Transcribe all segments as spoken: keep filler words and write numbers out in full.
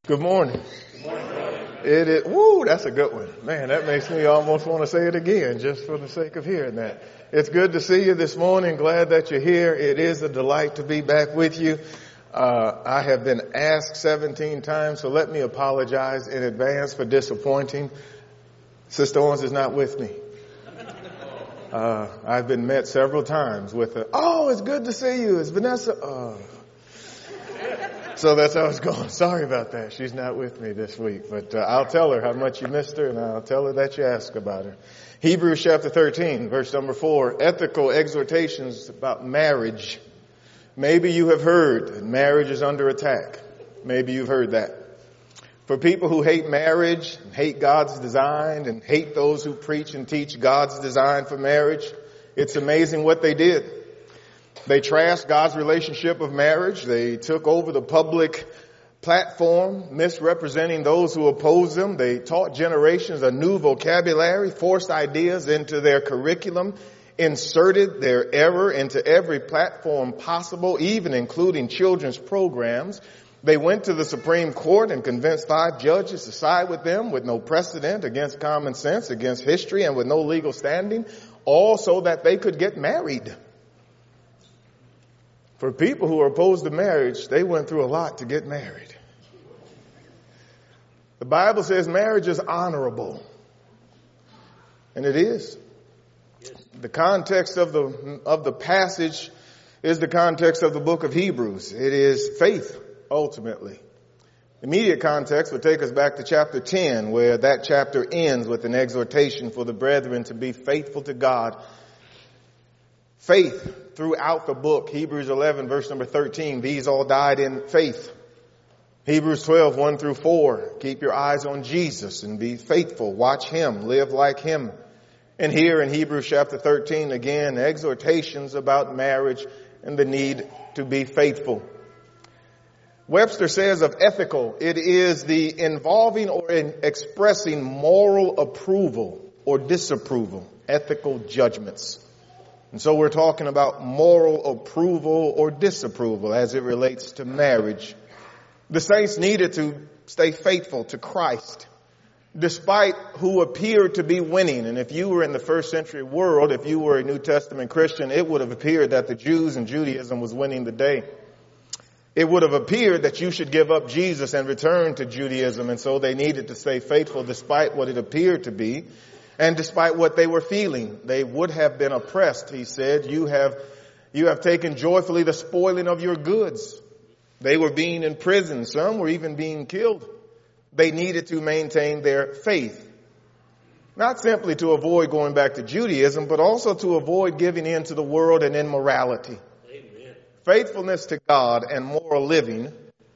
Good morning. Good morning, brother. It is, woo, that's a good one. Man, that makes me almost want to say it again just for the sake of hearing that. It's good to see you this morning. Glad that you're here. It is a delight to be back with you. Uh, I have been asked seventeen times, so let me apologize in advance for disappointing. Sister Owens is not with me. Uh, I've been met several times with a, oh, it's good to see you. It's Vanessa. Uh, So that's how it's going. Sorry about that. She's not with me this week, but uh, I'll tell her how much you missed her, and I'll tell her that you asked about her. Hebrews chapter thirteen, verse number four, ethical exhortations about marriage. Maybe you have heard that marriage is under attack. Maybe you've heard that. For people who hate marriage, and hate God's design, and hate those who preach and teach God's design for marriage, it's amazing what they did. They trashed God's relationship of marriage. They took over the public platform, misrepresenting those who oppose them. They taught generations a new vocabulary, forced ideas into their curriculum, inserted their error into every platform possible, even including children's programs. They went to the Supreme Court and convinced five judges to side with them with no precedent, against common sense, against history, and with no legal standing, all so that they could get married. For people who are opposed to marriage, they went through a lot to get married. The Bible says marriage is honorable. And it is. Yes. The context of the, of the passage is the context of the book of Hebrews. It is faith, ultimately. The immediate context would take us back to chapter ten, where that chapter ends with an exhortation for the brethren to be faithful to God. Faith throughout the book. Hebrews eleven, verse number thirteen. These all died in faith. Hebrews twelve, one through four. Keep your eyes on Jesus and be faithful. Watch him. Live like him. And here in Hebrews chapter thirteen, again, exhortations about marriage and the need to be faithful. Webster says of ethical, it is the involving or in expressing moral approval or disapproval. Ethical judgments. And so we're talking about moral approval or disapproval as it relates to marriage. The saints needed to stay faithful to Christ, despite who appeared to be winning. And if you were in the first century world, if you were a New Testament Christian, it would have appeared that the Jews and Judaism was winning the day. It would have appeared that you should give up Jesus and return to Judaism. And so they needed to stay faithful despite what it appeared to be. And despite what they were feeling, they would have been oppressed. He said, you have, you have taken joyfully the spoiling of your goods. They were being imprisoned. Some were even being killed. They needed to maintain their faith. Not simply to avoid going back to Judaism, but also to avoid giving in to the world and immorality. Amen. Faithfulness to God and moral living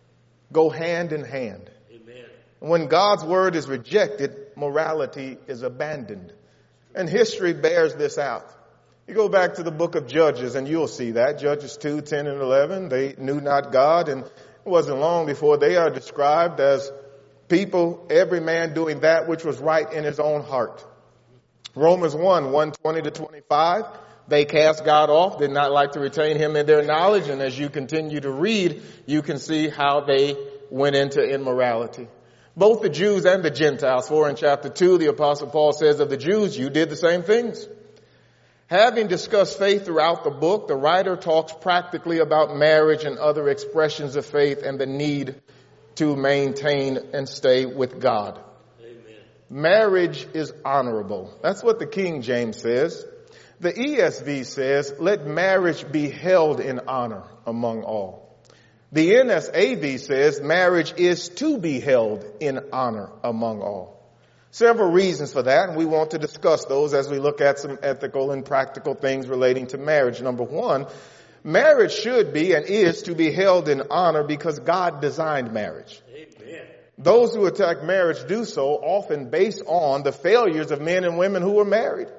go hand in hand. When God's word is rejected, morality is abandoned. And history bears this out. You go back to the book of Judges and you'll see that. Judges two, ten, and eleven, they knew not God, and it wasn't long before they are described as people, every man doing that which was right in his own heart. Romans one, one twenty to twenty-five, they cast God off, did not like to retain him in their knowledge, and as you continue to read, you can see how they went into immorality. Both the Jews and the Gentiles. For in chapter two, the Apostle Paul says of the Jews, you did the same things. Having discussed faith throughout the book, the writer talks practically about marriage and other expressions of faith and the need to maintain and stay with God. Amen. Marriage is honorable. That's what the King James says. The E S V says, let marriage be held in honor among all. The N S A V says marriage is to be held in honor among all. Several reasons for that, and we want to discuss those as we look at some ethical and practical things relating to marriage. Number one, marriage should be and is to be held in honor because God designed marriage. Amen. Those who attack marriage do so often based on the failures of men and women who were married.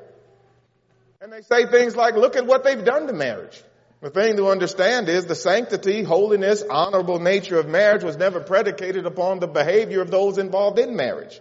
And they say things like, look at what they've done to marriage. The thing to understand is the sanctity, holiness, honorable nature of marriage was never predicated upon the behavior of those involved in marriage.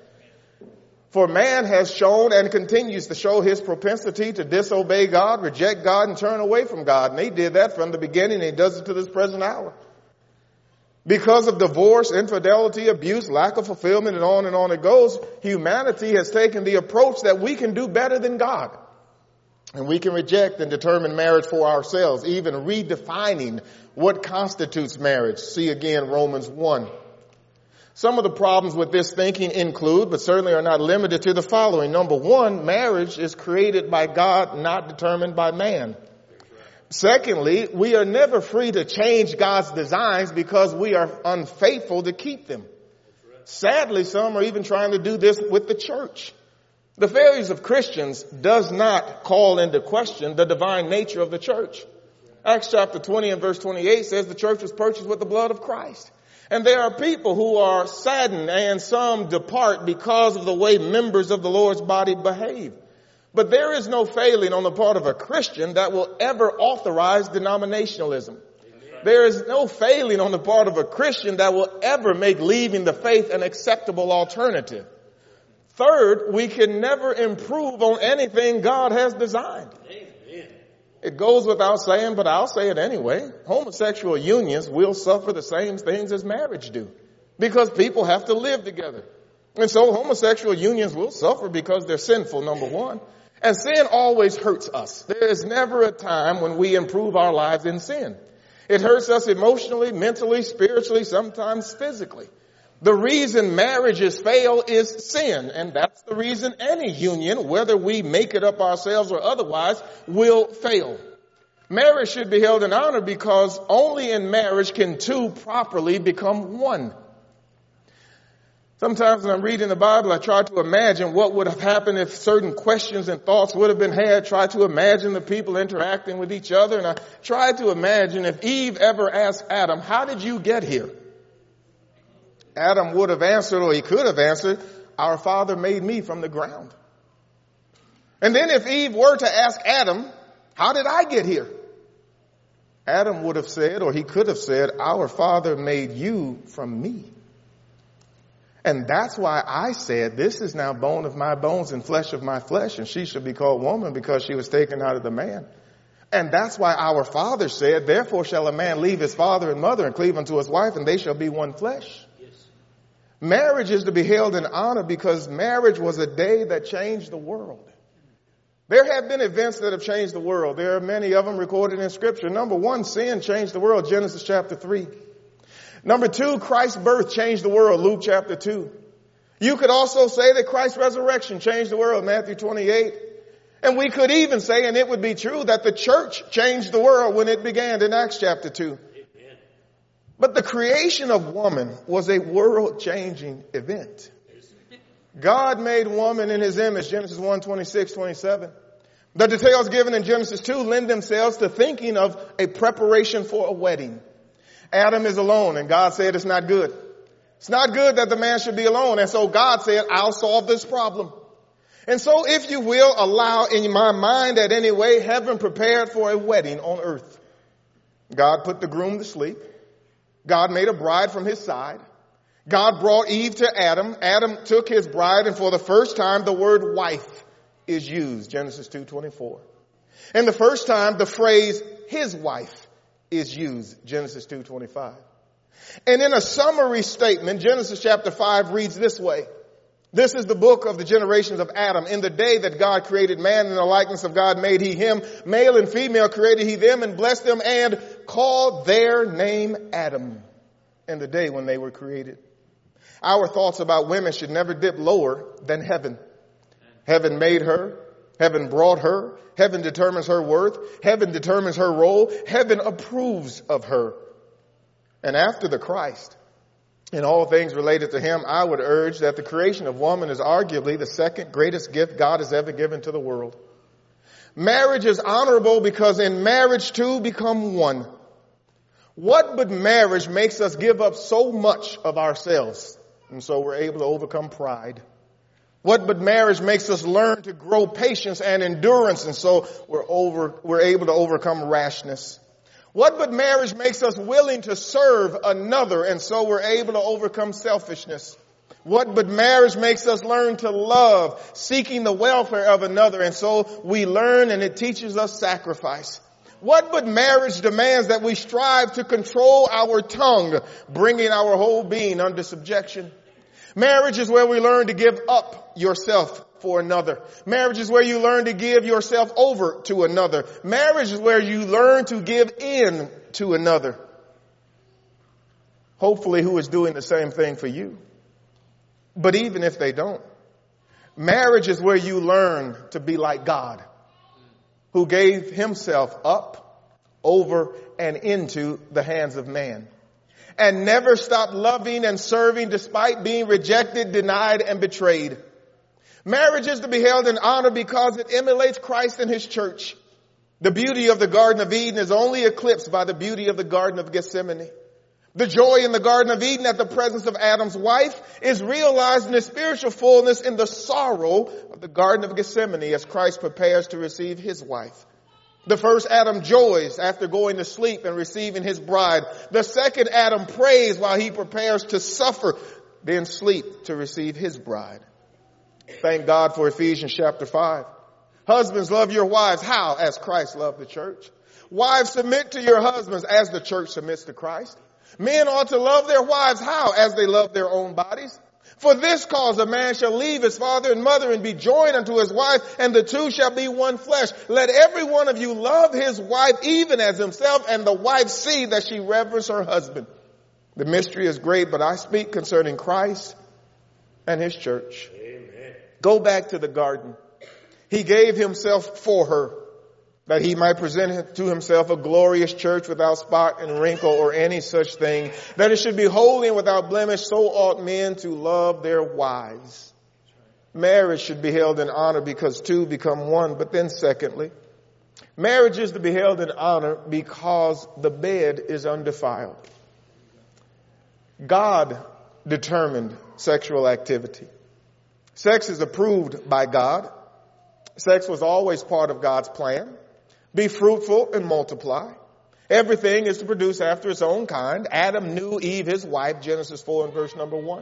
For man has shown and continues to show his propensity to disobey God, reject God, and turn away from God. And he did that from the beginning, and he does it to this present hour. Because of divorce, infidelity, abuse, lack of fulfillment, and on and on it goes, humanity has taken the approach that we can do better than God. And we can reject and determine marriage for ourselves, even redefining what constitutes marriage. See again Romans one. Some of the problems with this thinking include, but certainly are not limited to, the following. Number one, marriage is created by God, not determined by man. Secondly, we are never free to change God's designs because we are unfaithful to keep them. Sadly, some are even trying to do this with the church. The failures of Christians does not call into question the divine nature of the church. Acts chapter twenty and verse twenty-eight says the church was purchased with the blood of Christ. And there are people who are saddened and some depart because of the way members of the Lord's body behave. But there is no failing on the part of a Christian that will ever authorize denominationalism. There is no failing on the part of a Christian that will ever make leaving the faith an acceptable alternative. Third, we can never improve on anything God has designed. It goes without saying, but I'll say it anyway. Homosexual unions will suffer the same things as marriage do because people have to live together. And so homosexual unions will suffer because they're sinful, number one. And sin always hurts us. There is never a time when we improve our lives in sin. It hurts us emotionally, mentally, spiritually, sometimes physically. The reason marriages fail is sin, and that's the reason any union, whether we make it up ourselves or otherwise, will fail. Marriage should be held in honor because only in marriage can two properly become one. Sometimes when I'm reading the Bible, I try to imagine what would have happened if certain questions and thoughts would have been had. Try to imagine the people interacting with each other, and I try to imagine if Eve ever asked Adam, "How did you get here?" Adam would have answered, or he could have answered, "Our Father made me from the ground." And then if Eve were to ask Adam, "How did I get here?" Adam would have said, or he could have said, "Our Father made you from me." And that's why I said, "This is now bone of my bones and flesh of my flesh, and she shall be called woman because she was taken out of the man." And that's why our Father said, "Therefore shall a man leave his father and mother and cleave unto his wife, and they shall be one flesh." Marriage is to be held in honor because marriage was a day that changed the world. There have been events that have changed the world. There are many of them recorded in Scripture. Number one, sin changed the world, Genesis chapter three. Number two, Christ's birth changed the world, Luke chapter two. You could also say that Christ's resurrection changed the world, Matthew twenty-eight. And we could even say, and it would be true, that the church changed the world when it began in Acts chapter two. But the creation of woman was a world-changing event. God made woman in his image, Genesis one, twenty-six, twenty-seven. The details given in Genesis two lend themselves to thinking of a preparation for a wedding. Adam is alone, and God said it's not good. It's not good that the man should be alone, and so God said, "I'll solve this problem." And so, if you will, allow in my mind that anyway, heaven prepared for a wedding on earth. God put the groom to sleep. God made a bride from his side. God brought Eve to Adam. Adam took his bride, and for the first time, the word wife is used, Genesis two twenty-four. And the first time, the phrase his wife is used, Genesis two twenty-five. And in a summary statement, Genesis chapter five reads this way. This is the book of the generations of Adam. In the day that God created man, in the likeness of God made he him. Male and female created he them, and blessed them, and called their name Adam in the day when they were created. Our thoughts about women should never dip lower than heaven. Heaven made her. Heaven brought her. Heaven determines her worth. Heaven determines her role. Heaven approves of her. And after the Christ, in all things related to him, I would urge that the creation of woman is arguably the second greatest gift God has ever given to the world. Marriage is honorable because in marriage two become one. What but marriage makes us give up so much of ourselves, and so we're able to overcome pride? What but marriage makes us learn to grow patience and endurance, and so we're over, we're able to overcome rashness? What but marriage makes us willing to serve another, and so we're able to overcome selfishness? What but marriage makes us learn to love, seeking the welfare of another, and so we learn and it teaches us sacrifice? What but marriage demands that we strive to control our tongue, bringing our whole being under subjection. Marriage is where we learn to give up yourself for another. Marriage is where you learn to give yourself over to another. Marriage is where you learn to give in to another. Hopefully who is doing the same thing for you. But even if they don't, marriage is where you learn to be like God, who gave himself up, over, and into the hands of man, and never stopped loving and serving despite being rejected, denied, and betrayed. Marriage is to be held in honor because it emulates Christ and his church. The beauty of the Garden of Eden is only eclipsed by the beauty of the Garden of Gethsemane. The joy in the Garden of Eden at the presence of Adam's wife is realized in its spiritual fullness in the sorrow of the Garden of Gethsemane as Christ prepares to receive his wife. The first Adam joys after going to sleep and receiving his bride. The second Adam prays while he prepares to suffer, then sleep to receive his bride. Thank God for Ephesians chapter five. Husbands, love your wives. How? As Christ loved the church. Wives, submit to your husbands as the church submits to Christ. Men ought to love their wives. How? As they love their own bodies. For this cause a man shall leave his father and mother and be joined unto his wife, and the two shall be one flesh. Let every one of you love his wife even as himself, and the wife see that she reverence her husband. The mystery is great, but I speak concerning Christ and his church. Amen. Go back to the garden. He gave himself for her, that he might present to himself a glorious church without spot and wrinkle or any such thing, that it should be holy and without blemish. So ought men to love their wives. Marriage should be held in honor because two become one. But then secondly, marriage is to be held in honor because the bed is undefiled. God determined sexual activity. Sex is approved by God. Sex was always part of God's plan. Be fruitful and multiply. Everything is to produce after its own kind. Adam knew Eve, his wife, Genesis four and verse number one.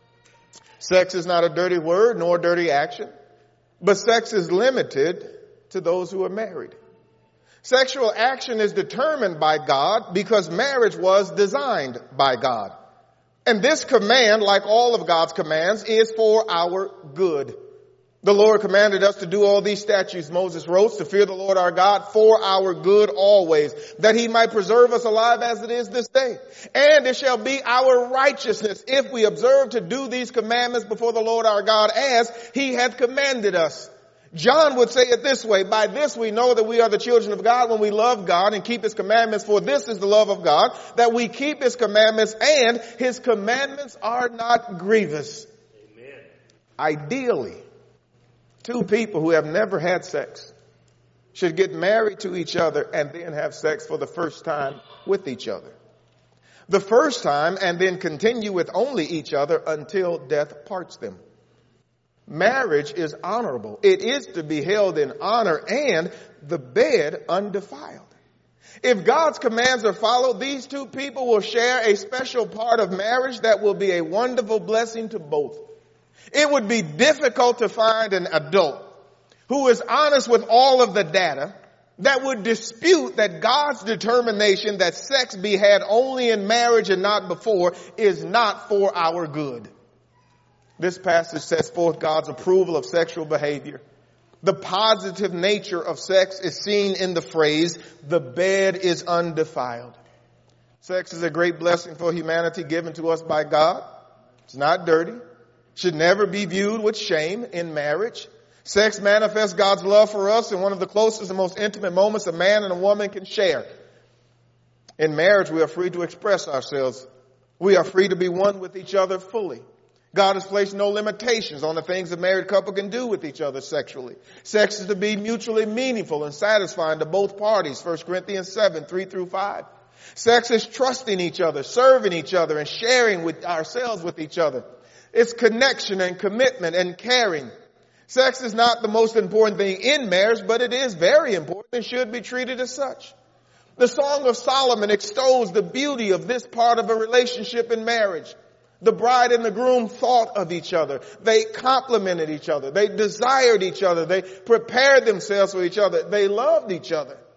Sex is not a dirty word nor a dirty action, but sex is limited to those who are married. Sexual action is determined by God because marriage was designed by God. And this command, like all of God's commands, is for our good. The Lord commanded us to do all these statutes, Moses wrote, to fear the Lord our God for our good always, that he might preserve us alive as it is this day. And it shall be our righteousness if we observe to do these commandments before the Lord our God as he hath commanded us. John would say it this way: by this we know that we are the children of God when we love God and keep his commandments, for this is the love of God, that we keep his commandments, and his commandments are not grievous. Amen. Ideally, two people who have never had sex should get married to each other and then have sex for the first time with each other. The first time, and then continue with only each other until death parts them. Marriage is honorable. It is to be held in honor, and the bed undefiled. If God's commands are followed, these two people will share a special part of marriage that will be a wonderful blessing to both. It would be difficult to find an adult who is honest with all of the data that would dispute that God's determination that sex be had only in marriage and not before is not for our good. This passage sets forth God's approval of sexual behavior. The positive nature of sex is seen in the phrase, the bed is undefiled. Sex is a great blessing for humanity given to us by God. It's not dirty. Should never be viewed with shame in marriage. Sex manifests God's love for us in one of the closest and most intimate moments a man and a woman can share. In marriage, we are free to express ourselves. We are free to be one with each other fully. God has placed no limitations on the things a married couple can do with each other sexually. Sex is to be mutually meaningful and satisfying to both parties. First Corinthians seven, three through five. Sex is trusting each other, serving each other, and sharing with ourselves with each other. It's connection and commitment and caring. Sex is not the most important thing in marriage, but it is very important and should be treated as such. The Song of Solomon extols the beauty of this part of a relationship in marriage. The bride and the groom thought of each other. They complimented each other. They desired each other. They prepared themselves for each other. They loved each other.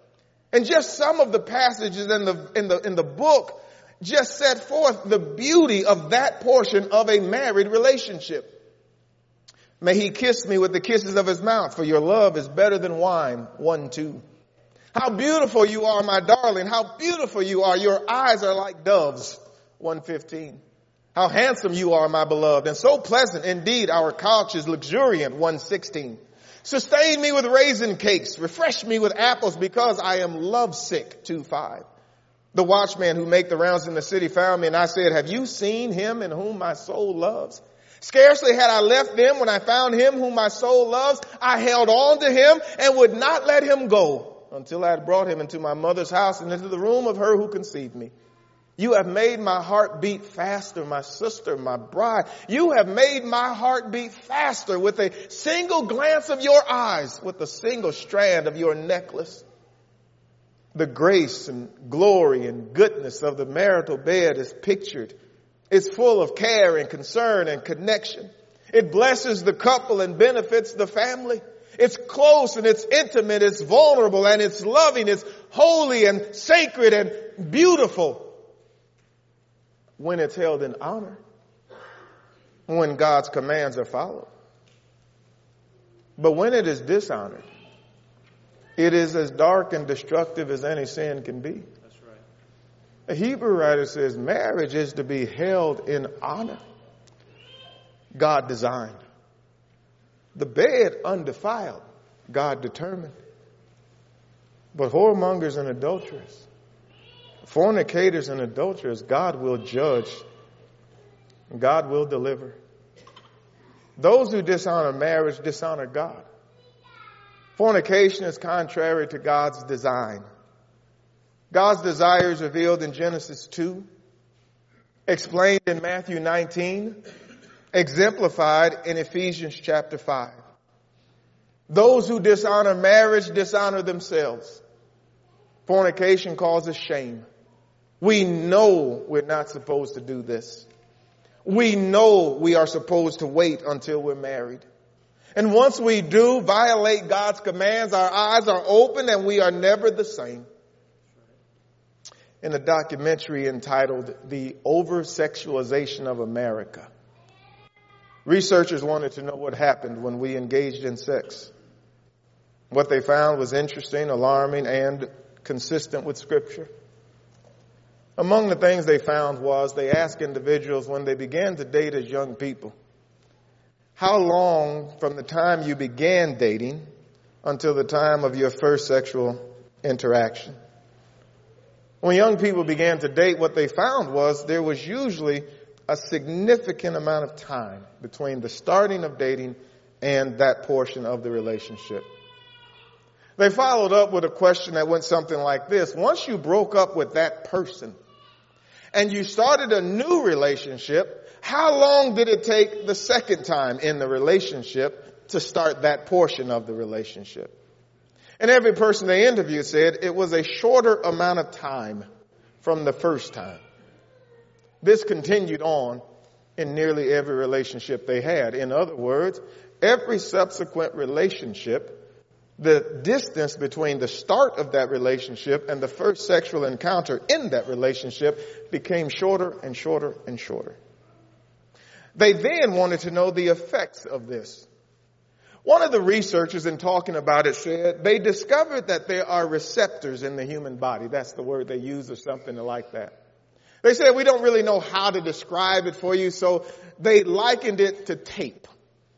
And just some of the passages in the, in the, in the book just set forth the beauty of that portion of a married relationship. May he kiss me with the kisses of his mouth, for your love is better than wine. One, two. How beautiful you are, my darling. How beautiful you are. Your eyes are like doves. one fifteen. How handsome you are, my beloved, and so pleasant. Indeed, our couch is luxuriant. one sixteen. Sustain me with raisin cakes. Refresh me with apples because I am lovesick. two five. The watchman who make the rounds in the city found me, and I said, have you seen him in whom my soul loves? Scarcely had I left them when I found him whom my soul loves. I held on to him and would not let him go until I had brought him into my mother's house and into the room of her who conceived me. You have made my heart beat faster, my sister, my bride. You have made my heart beat faster with a single glance of your eyes, with a single strand of your necklace. The grace and glory and goodness of the marital bed is pictured. It's full of care and concern and connection. It blesses the couple and benefits the family. It's close and it's intimate, it's vulnerable and it's loving, it's holy and sacred and beautiful when it's held in honor, when God's commands are followed. But when it is dishonored, it is as dark and destructive as any sin can be. That's right. A Hebrew writer says marriage is to be held in honor. God designed. The bed undefiled, God determined. But whoremongers and adulterers, fornicators and adulterers, God will judge. God will deliver. Those who dishonor marriage dishonor God. Fornication is contrary to God's design. God's desire is revealed in Genesis two, explained in Matthew nineteen, exemplified in Ephesians chapter five. Those who dishonor marriage dishonor themselves. Fornication causes shame. We know we're not supposed to do this. We know we are supposed to wait until we're married. And once we do violate God's commands, our eyes are open and we are never the same. In a documentary entitled The Over-Sexualization of America, researchers wanted to know what happened when we engaged in sex. What they found was interesting, alarming, and consistent with Scripture. Among the things they found was they asked individuals when they began to date as young people, how long from the time you began dating until the time of your first sexual interaction? When young people began to date, what they found was there was usually a significant amount of time between the starting of dating and that portion of the relationship. They followed up with a question that went something like this. Once you broke up with that person and you started a new relationship, how long did it take the second time in the relationship to start that portion of the relationship? And every person they interviewed said it was a shorter amount of time from the first time. This continued on in nearly every relationship they had. In other words, every subsequent relationship, the distance between the start of that relationship and the first sexual encounter in that relationship became shorter and shorter and shorter. They then wanted to know the effects of this. One of the researchers in talking about it said they discovered that there are receptors in the human body. That's the word they use or something like that. They said we don't really know how to describe it for you, so they likened it to tape.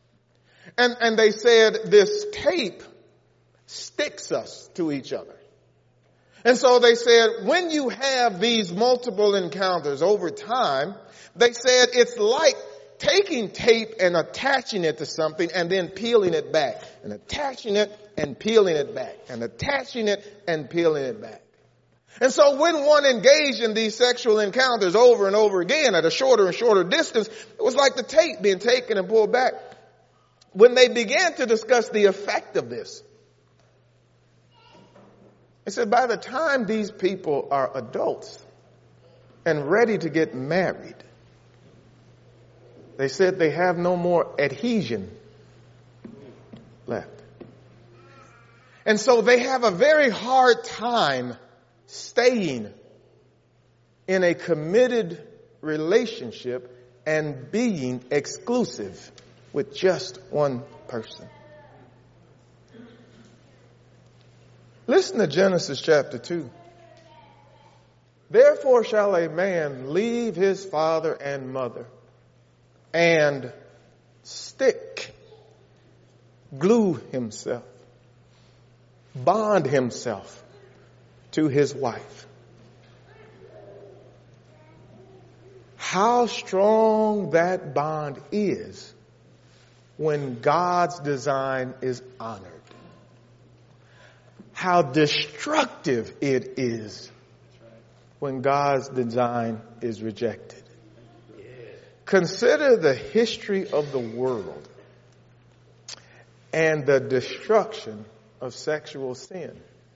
And, and they said this tape sticks us to each other. And so they said when you have these multiple encounters over time, they said it's like taking tape and attaching it to something and then peeling it back and attaching it and peeling it back and attaching it and peeling it back. And so when one engaged in these sexual encounters over and over again at a shorter and shorter distance, it was like the tape being taken and pulled back. When they began to discuss the effect of this, they said by the time these people are adults and ready to get married, they said they have no more adhesion left. And so they have a very hard time staying in a committed relationship and being exclusive with just one person. Listen to Genesis chapter two. Therefore shall a man leave his father and mother and stick, glue himself, bond himself to his wife. How strong that bond is when God's design is honored. How destructive it is when God's design is rejected. Consider the history of the world and the destruction of sexual sin.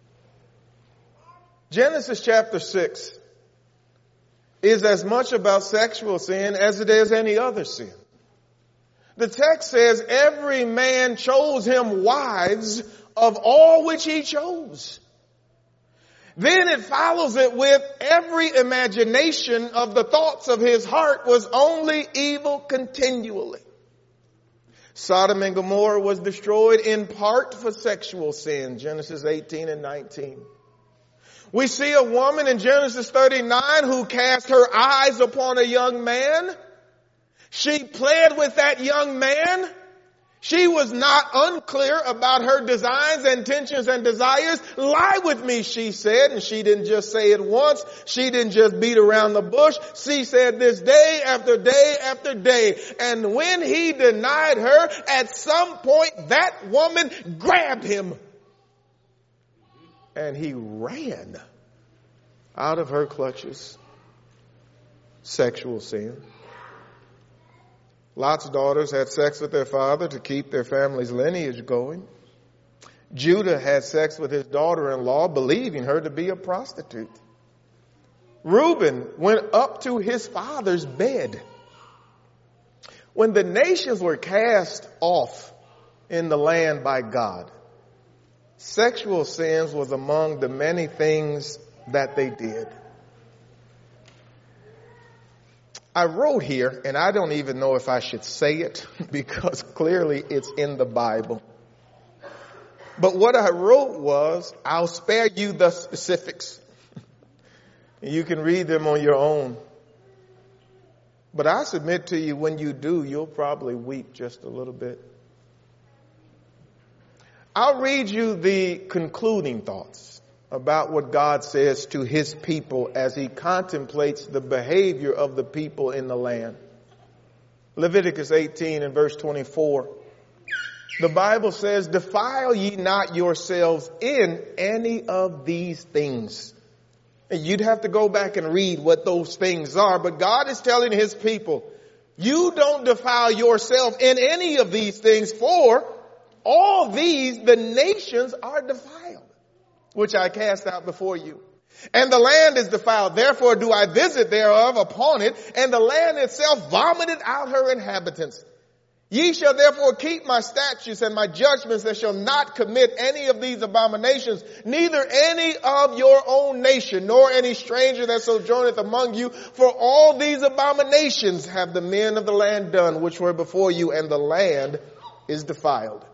Genesis chapter six is as much about sexual sin as it is any other sin. The text says every man chose him wives of all which he chose. Then it follows it with every imagination of the thoughts of his heart was only evil continually. Sodom and Gomorrah was destroyed in part for sexual sin, Genesis eighteen and nineteen. We see a woman in Genesis thirty-nine who cast her eyes upon a young man. She pled with that young man. She was not unclear about her designs, intentions, and desires. Lie with me, she said. And she didn't just say it once. She didn't just beat around the bush. She said this day after day after day. And when he denied her, at some point that woman grabbed him. And he ran out of her clutches. Sexual sin. Lot's daughters had sex with their father to keep their family's lineage going. Judah had sex with his daughter-in-law, believing her to be a prostitute. Reuben went up to his father's bed. When the nations were cast off in the land by God, sexual sins was among the many things that they did. I wrote here, and I don't even know if I should say it because clearly it's in the Bible. But what I wrote was, I'll spare you the specifics. You can read them on your own. But I submit to you, when you do, you'll probably weep just a little bit. I'll read you the concluding thoughts about what God says to his people as he contemplates the behavior of the people in the land. Leviticus eighteen and verse twenty-four. The Bible says, defile ye not yourselves in any of these things. And you'd have to go back and read what those things are, but God is telling his people, you don't defile yourself in any of these things, for all these the nations are defiled, which I cast out before you. And the land is defiled. Therefore do I visit thereof upon it, and the land itself vomited out her inhabitants. Ye shall therefore keep my statutes and my judgments, that shall not commit any of these abominations, neither any of your own nation, nor any stranger that sojourneth among you. For all these abominations have the men of the land done, which were before you, and the land is defiled.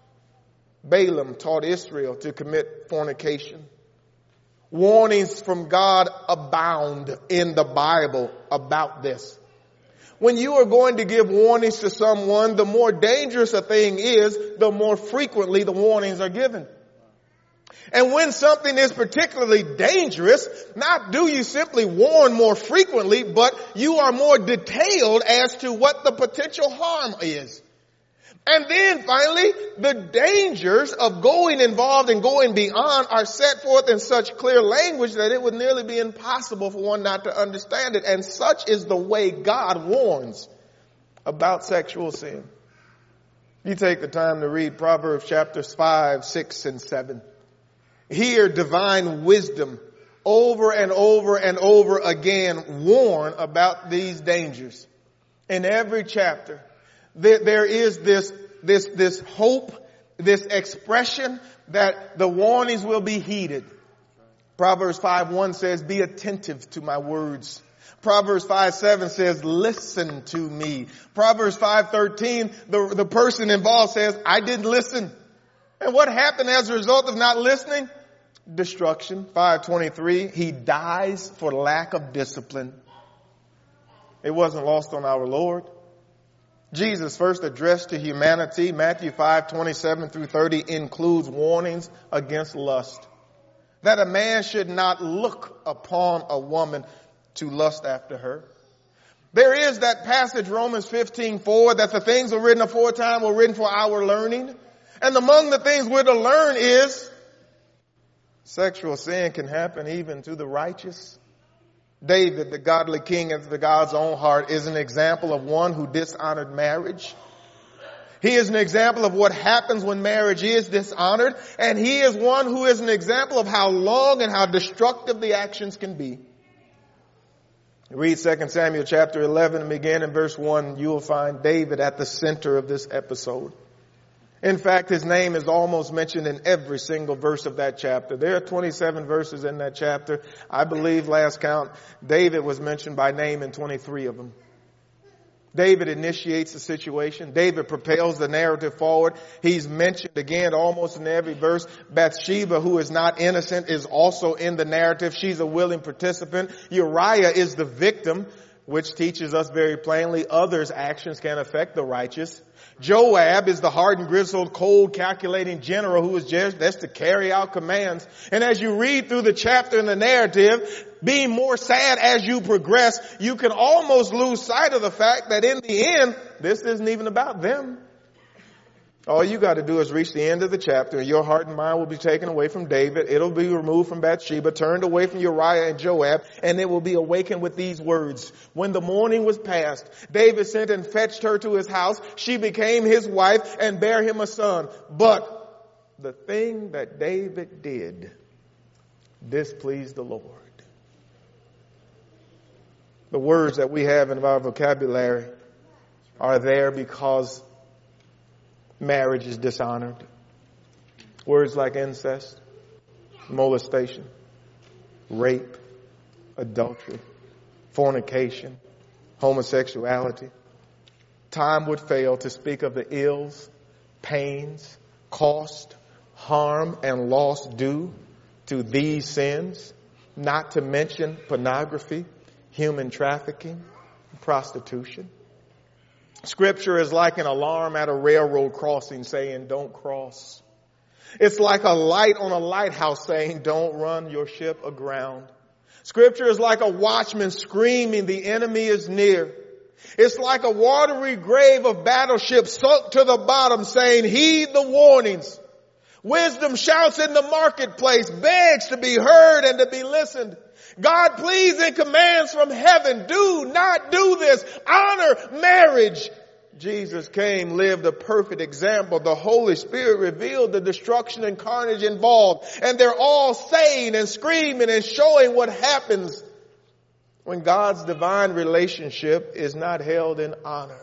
Balaam taught Israel to commit fornication. Warnings from God abound in the Bible about this. When you are going to give warnings to someone, the more dangerous a thing is, the more frequently the warnings are given. And when something is particularly dangerous, not do you simply warn more frequently, but you are more detailed as to what the potential harm is. And then finally, the dangers of going involved and going beyond are set forth in such clear language that it would nearly be impossible for one not to understand it. And such is the way God warns about sexual sin. You take the time to read Proverbs chapters five, six, and seven. Here, divine wisdom over and over and over again warn about these dangers. In every chapter, there, there is this, this, this hope this expression that the warnings will be heeded. Proverbs five one says, be attentive to my words. Proverbs five seven says, listen to me. Proverbs five thirteen, the, the person involved says, I didn't listen. And what happened as a result of not listening? Destruction. five twenty-three, he dies for lack of discipline. It wasn't lost on our Lord. Jesus' first address to humanity, Matthew five twenty-seven through thirty, includes warnings against lust. That a man should not look upon a woman to lust after her. There is that passage, Romans fifteen four, that the things were written aforetime were written for our learning. And among the things we're to learn is sexual sin can happen even to the righteous. David, the godly king after God's own heart, is an example of one who dishonored marriage. He is an example of what happens when marriage is dishonored. And he is one who is an example of how long and how destructive the actions can be. Read Second Samuel chapter eleven and begin in verse one. You will find David at the center of this episode. In fact, his name is almost mentioned in every single verse of that chapter. There are twenty-seven verses in that chapter. I believe, last count, David was mentioned by name in twenty-three of them. David initiates the situation. David propels the narrative forward. He's mentioned again almost in every verse. Bathsheba, who is not innocent, is also in the narrative. She's a willing participant. Uriah is the victim, which teaches us very plainly others' actions can affect the righteous. Joab is the hardened, grizzled, cold, calculating general who is just there to carry out commands. And as you read through the chapter and the narrative, being more sad as you progress, you can almost lose sight of the fact that in the end, this isn't even about them. All you got to do is reach the end of the chapter and your heart and mind will be taken away from David. It'll be removed from Bathsheba, turned away from Uriah and Joab, and it will be awakened with these words. When the morning was past, David sent and fetched her to his house. She became his wife and bare him a son. But the thing that David did displeased the Lord. The words that we have in our vocabulary are there because marriage is dishonored. Words like incest, molestation, rape, adultery, fornication, homosexuality. Time would fail to speak of the ills, pains, cost, harm, and loss due to these sins, not to mention pornography, human trafficking, prostitution. Scripture is like an alarm at a railroad crossing saying, don't cross. It's like a light on a lighthouse saying, don't run your ship aground. Scripture is like a watchman screaming, the enemy is near. It's like a watery grave of battleships sunk to the bottom saying, heed the warnings. Wisdom shouts in the marketplace, begs to be heard and to be listened. God pleads and commands from heaven, do not do this. Honor marriage. Jesus came, lived a perfect example. The Holy Spirit revealed the destruction and carnage involved. And they're all saying and screaming and showing what happens when God's divine relationship is not held in honor.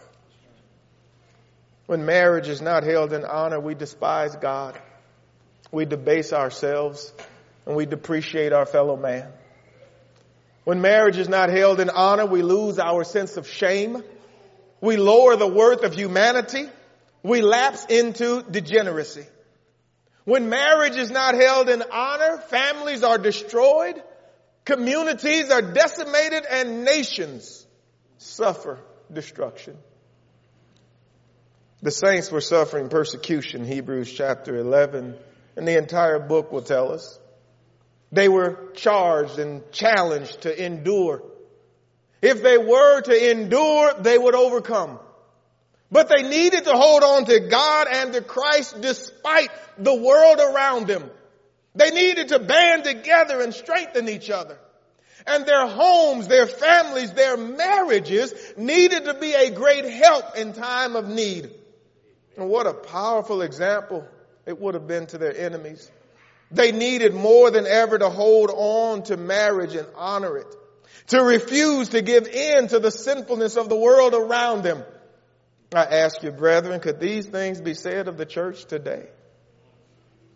When marriage is not held in honor, we despise God. We debase ourselves and we depreciate our fellow man. When marriage is not held in honor, we lose our sense of shame. We lower the worth of humanity. We lapse into degeneracy. When marriage is not held in honor, families are destroyed, communities are decimated, and nations suffer destruction. The saints were suffering persecution, Hebrews chapter eleven, and the entire book will tell us. They were charged and challenged to endure. If they were to endure, they would overcome. But they needed to hold on to God and to Christ despite the world around them. They needed to band together and strengthen each other. And their homes, their families, their marriages needed to be a great help in time of need. And what a powerful example it would have been to their enemies. They needed more than ever to hold on to marriage and honor it, to refuse to give in to the sinfulness of the world around them. I ask you, brethren, could these things be said of the church today?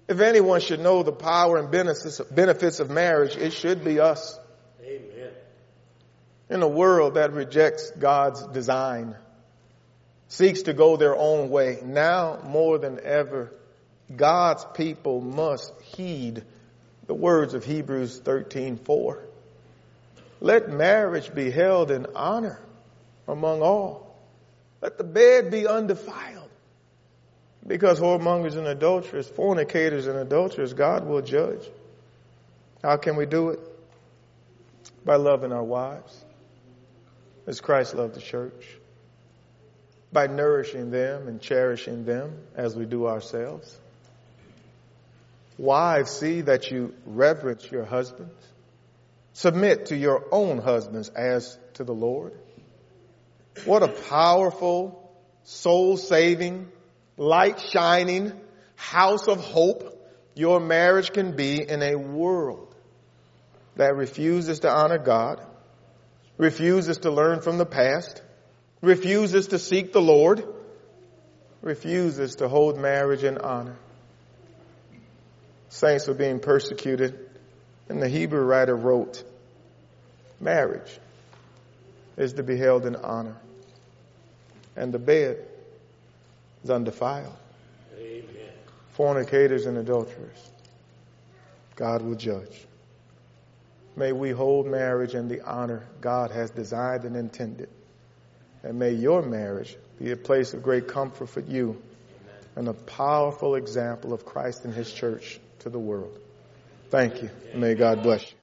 If anyone should know the power and benefits of marriage, it should be us. Amen. In a world that rejects God's design, seeks to go their own way, now more than ever, God's people must heed the words of Hebrews thirteen four. Let marriage be held in honor among all. Let the bed be undefiled. Because whoremongers and adulterers, fornicators and adulterers, God will judge. How can we do it? By loving our wives, as Christ loved the church. By nourishing them and cherishing them as we do ourselves. Wives, see that you reverence your husbands. Submit to your own husbands as to the Lord. What a powerful, soul-saving, light-shining house of hope your marriage can be in a world that refuses to honor God, refuses to learn from the past, refuses to seek the Lord, refuses to hold marriage in honor. Saints were being persecuted, and the Hebrew writer wrote, marriage is to be held in honor, and the bed is undefiled. Amen. Fornicators and adulterers, God will judge. May we hold marriage in the honor God has designed and intended. And may your marriage be a place of great comfort for you. Amen. And a powerful example of Christ and his church to the world. Thank you. May God bless you.